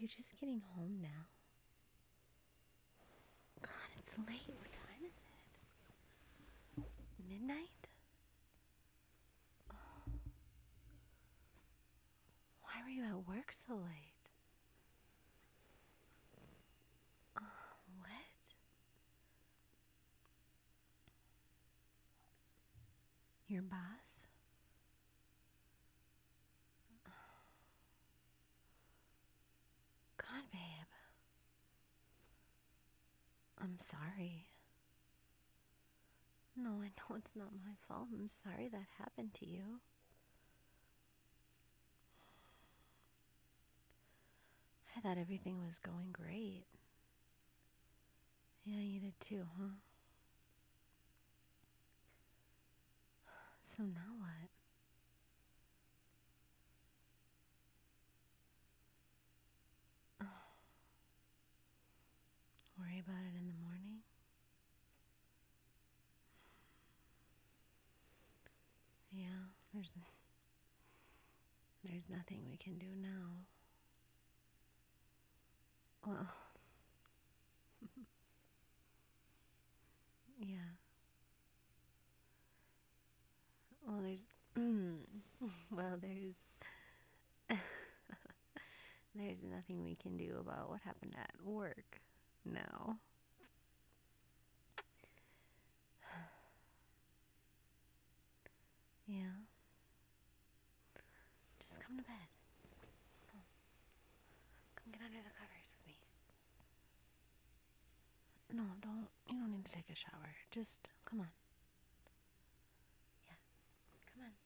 you just getting home now? God, it's late. What time is it? Midnight? Why were you at work so late? What? Your boss? God, babe. I'm sorry. No, I know it's not my fault. I'm sorry that happened to you. I thought everything was going great. Yeah, you did too, huh? So now what? Worry about it in the morning? Yeah, there's nothing we can do now. Well, yeah. Well, there's nothing we can do about what happened at work now. Yeah. Just come to bed. Come get under the covers with me. No, you don't need to take a shower. Just come on. Yeah. Come on.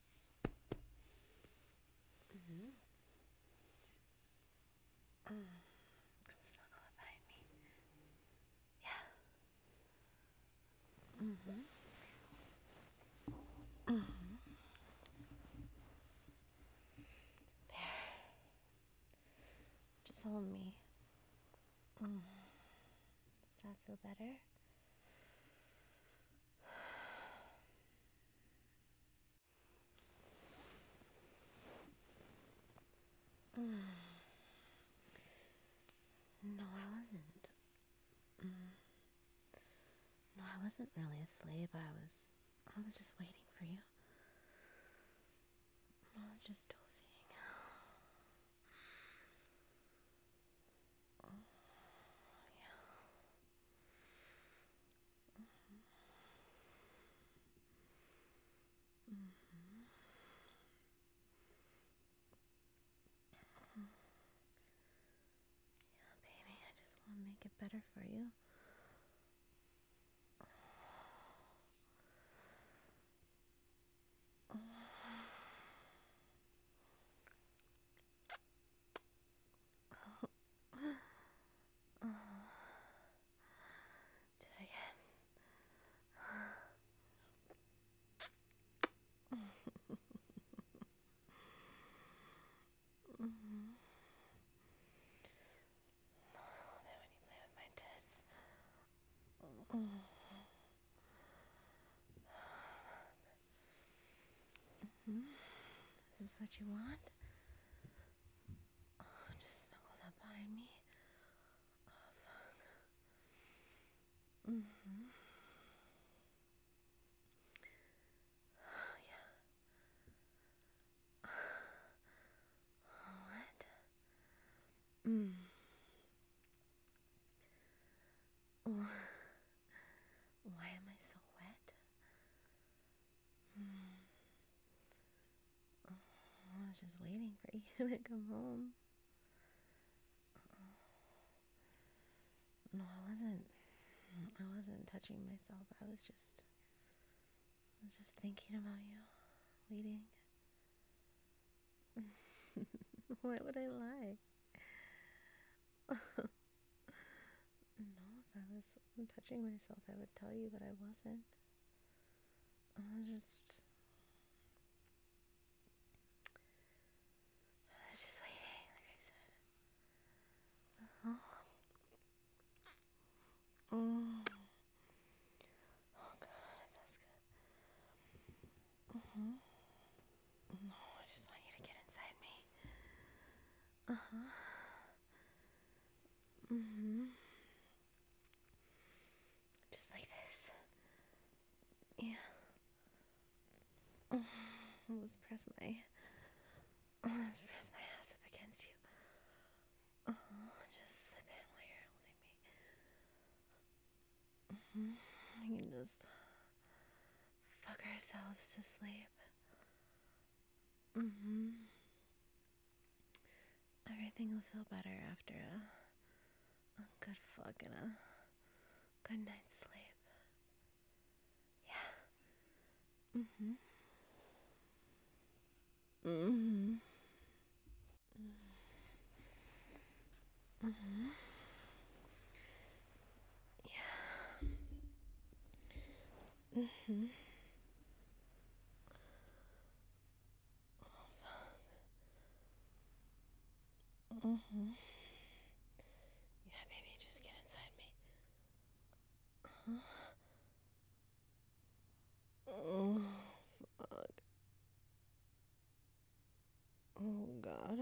Come snuggle up behind me. Yeah. There. Just hold me. Does that feel better? No, I wasn't. No, I wasn't really asleep. I was just waiting for you. I was just dozing. Yeah, baby, I just want to make it better for you. Do it again. I love it when you play with my tits. Is this what you want? Just snuggle up behind me. What? Why am I so wet? I was just waiting for you to come home. No, I wasn't. I wasn't touching myself. I was just thinking about you, waiting. Why would I lie? No, if I was touching myself, I would tell you, but I wasn't. I was just waiting, like I said. Oh God, it feels good. No, I just want you to get inside me. Mm-hmm. Just like this. Yeah. Let's press my ass up against you. Just slip in while you're holding me. We can just fuck ourselves to sleep. Everything will feel better after a good fuck and a good night's sleep. Yeah. Yeah, baby, just get inside me. Oh, fuck. Oh, God.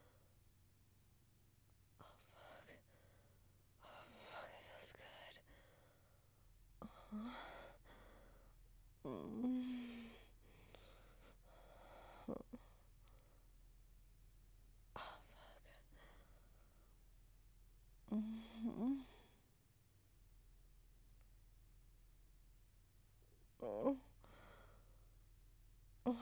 Fuck, it feels good. Oh. Oh.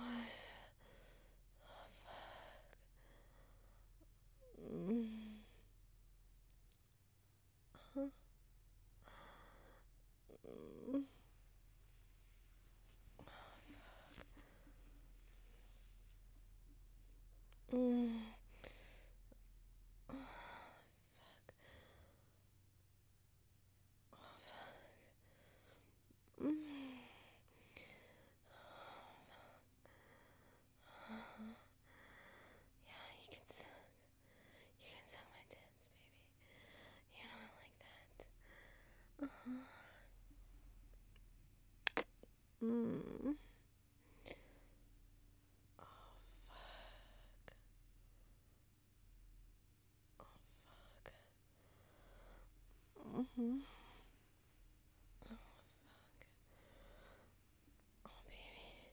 Yeah, you can suck my tits, baby. You know I like that. Oh, baby.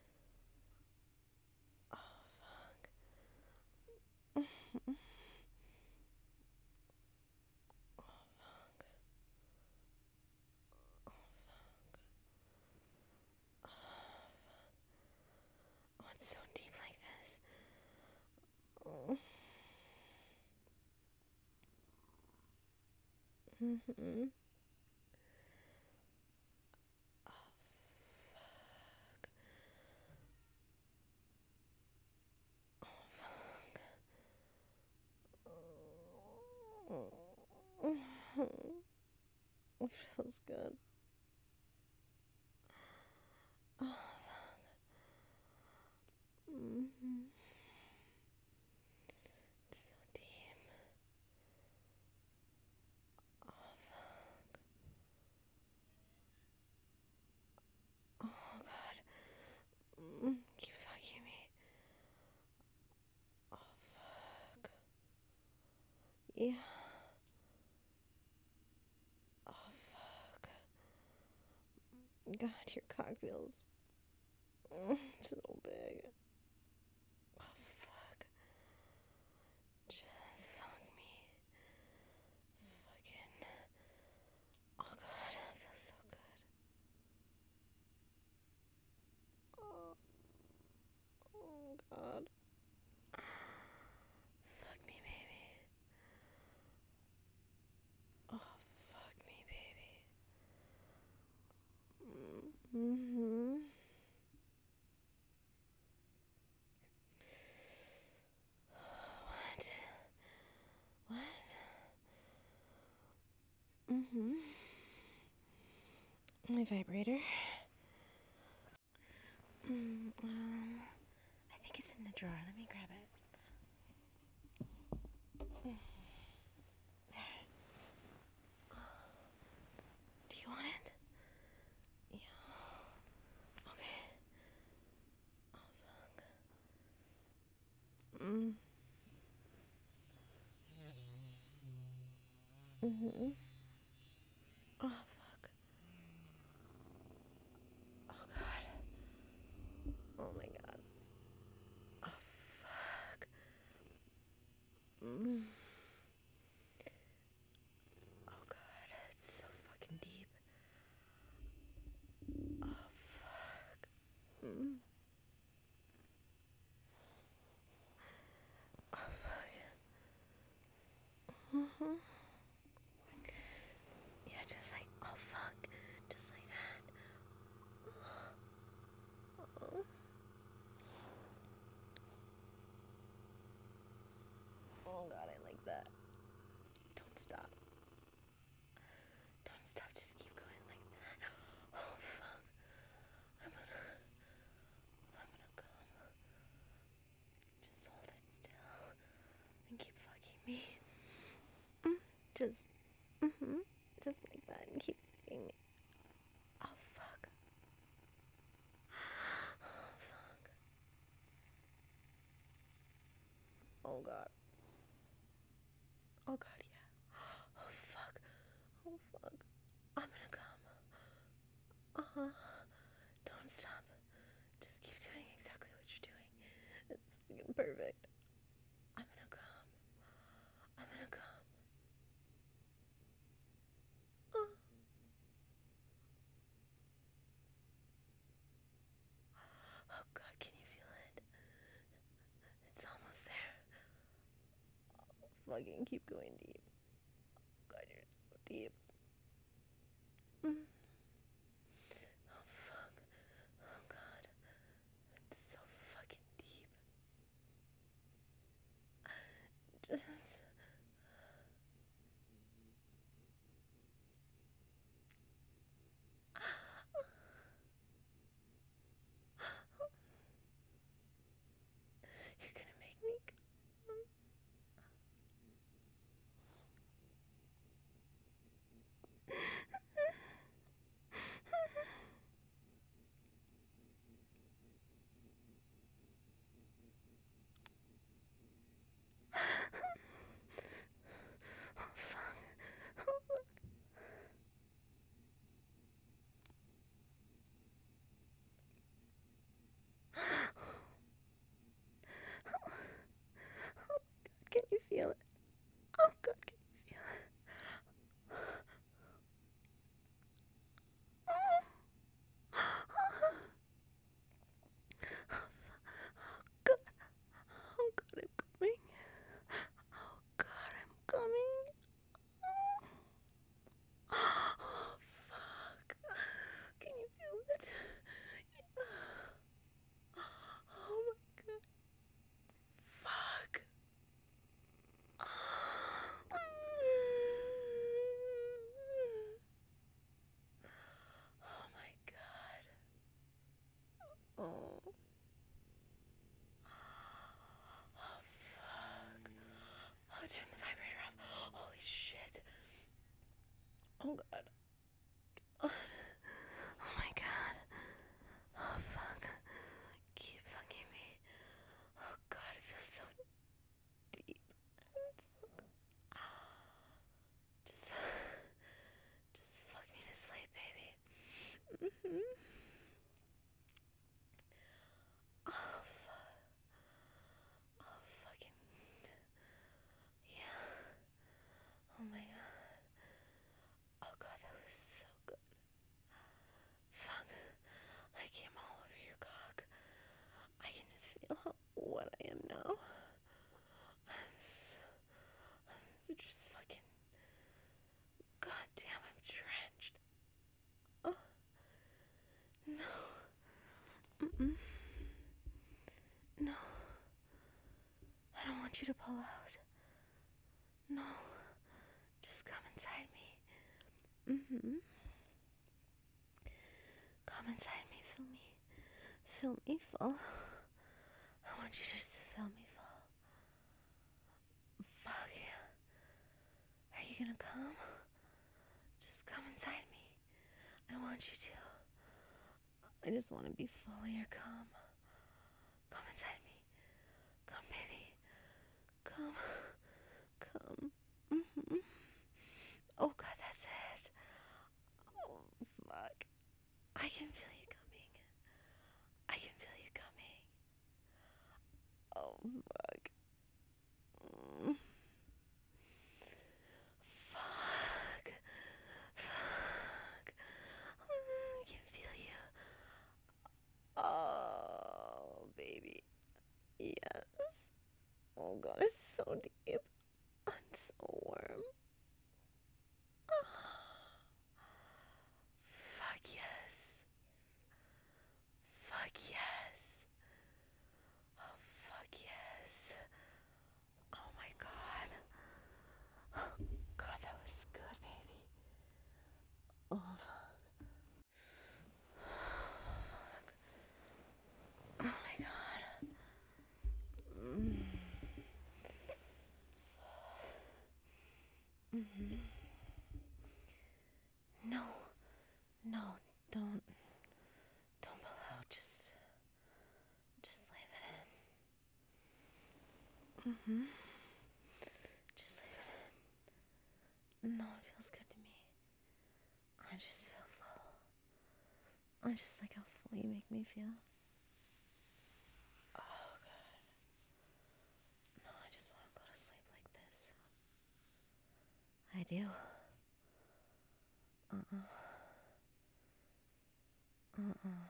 Oh, it's so deep like this. Oh. It feels good. It's so deep. Oh, God. Keep fucking me. Oh, fuck. Yeah. Oh, fuck. God, your cock feels so big. Oh, fuck. Just fuck me. Fucking. Oh, God, it feels so good. Oh, oh God. Fuck me, baby. Oh, fuck me, baby. What? What? My vibrator. I think it's in the drawer. Let me grab it. There. Do you want it? Yeah. Okay. Oh, fuck. Mm-hmm. Oh, fuck. Oh, God. Oh, my God. Oh, fuck. Mm. Oh, God. It's so fucking deep. Oh, fuck. Mm. Oh, fuck. Mm-hmm. Yeah, just like, oh, fuck. Just like that. Oh, oh, God, I like that. Don't stop. Don't stop. Just keep going like that. Oh, fuck. I'm gonna come. Just hold it still and keep fucking me. Just, just like that and keep fucking me. Oh, fuck. Oh, fuck. Oh, God. Oh, God, yeah. Oh, fuck. Oh, fuck. I'm gonna come. Uh-huh. Don't stop. Just keep doing exactly what you're doing. It's fucking perfect. I'm gonna come. I'm gonna come. Oh, oh, God, can you feel it? It's almost there. Fucking keep going deep. God, you're so deep. Mm. Oh, fuck. Oh, God. It's so fucking deep. Just... You're gonna make me come. Oh, fuck. Oh, fuck. Can you feel it? Oh, God, can you feel it? Oh, God. Oh, God, I'm coming. Oh, God, I'm coming. Oh, fuck. Can you feel it? Oh, my God. Fuck. Oh, my God. Oh. Oh, fuck. Oh, turn the vibrator off. Holy shit. Oh, God. Oh, my God. Oh, fuck. Keep fucking me. Oh, God, it feels so deep. Just, just fuck me to sleep, baby. Mm-hmm. Oh, fuck. Oh, fucking. Yeah. Oh, my God. Oh, God, that was so good. Fuck. I came all over your cock. I can just feel what I am now. I'm just fucking. God damn, I'm drenched. Oh, no. Mm-mm. No. I don't want you to pull out. No. Just come inside me. Mm-hmm. Come inside me. Feel me. Feel me fall. I want you just to feel me fall. Fuck yeah. Are you gonna come? Just come inside me. I want you to. I just want to be full of your cum. Come inside me. Come, baby. Come. Come. Mm-hmm. Mm-hmm. No, no, don't, don't pull out. Just leave it in. Mm-hmm. Just leave it in. No, it feels good to me. I just feel full. I just like how full you make me feel. Oh, God. No, I just want to go to sleep like this. I do. Uh-uh. Uh-uh.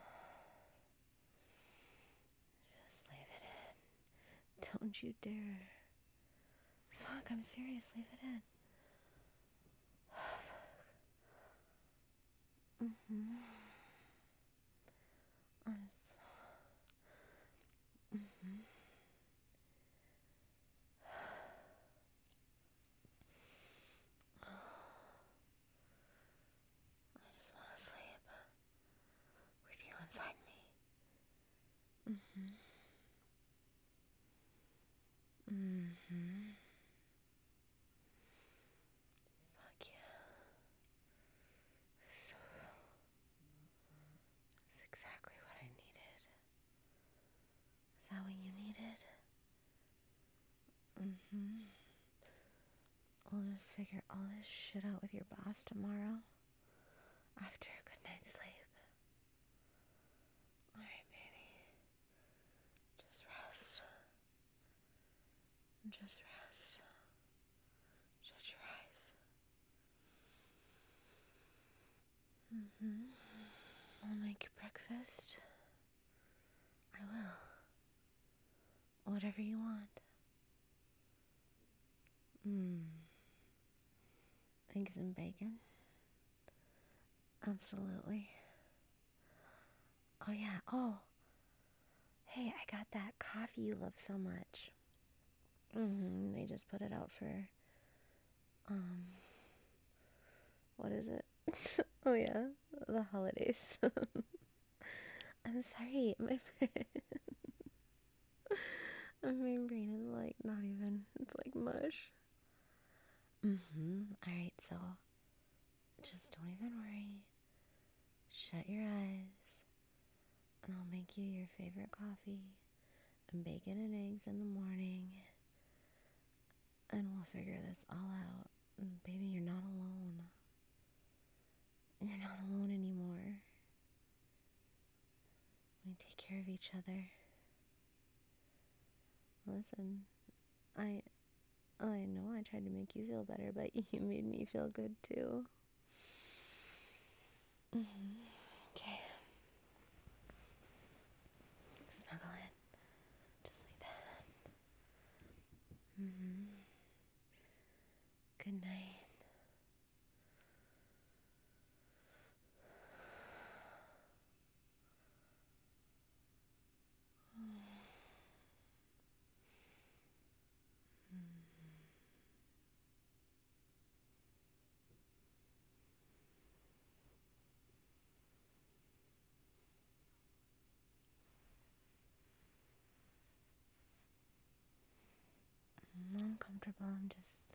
Just leave it in. Don't you dare. Fuck, I'm serious. Leave it in. Mm-hmm. I'm so... Mm-hmm. I just want to sleep with you inside me. Mm-hmm. Mm-hmm. Fuck yeah. So, that's exactly what I needed. Is that what you needed? Mm-hmm. We'll just figure all this shit out with your boss tomorrow after a good night's sleep. Alright, baby. Just rest. Just rest. Shut your eyes. Mm-hmm. I'll make you breakfast. I will. Whatever you want. Eggs and bacon? Absolutely. Oh, yeah. Oh, hey, I got that coffee you love so much. They just put it out for, what is it? Oh, yeah, the holidays. I'm sorry, my brain is like not even, it's like mush. Alright, so just don't even worry. Shut your eyes, and I'll make you your favorite coffee and bacon and eggs in the morning, and we'll figure this all out. And baby, you're not alone. You're not alone anymore. We take care of each other. Listen, I know I tried to make you feel better, but you made me feel good too. Okay. Snuggle in. Just like that. Good night. I'm not uncomfortable. I'm just